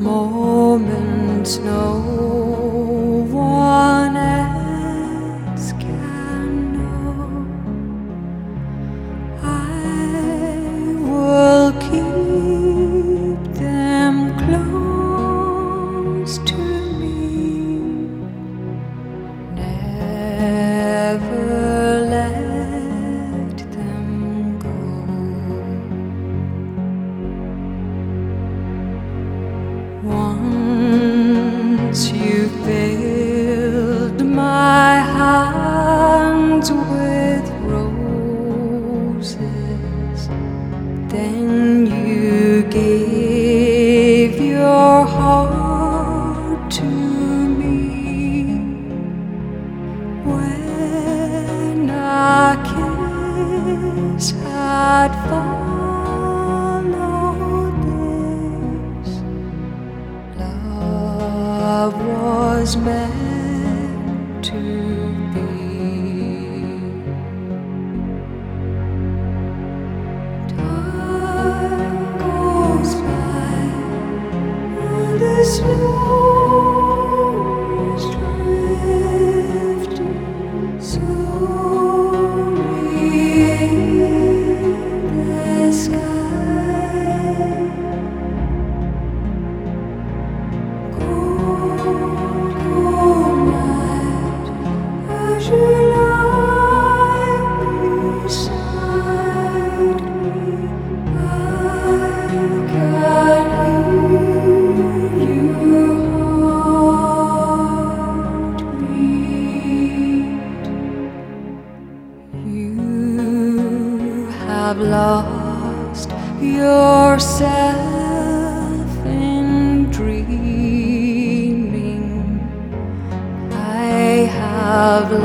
moments no one else can know. I will keep them close to me, never let them go. Once you filled my hands with roses, then you gave your heart to me. When a kiss had followed this, love was meant to be. Time goes by and the snow is drifting slowly in the sky. Cold night as you lie beside me, I can hear your heartbeat. You have lost yourself in dreaming. I have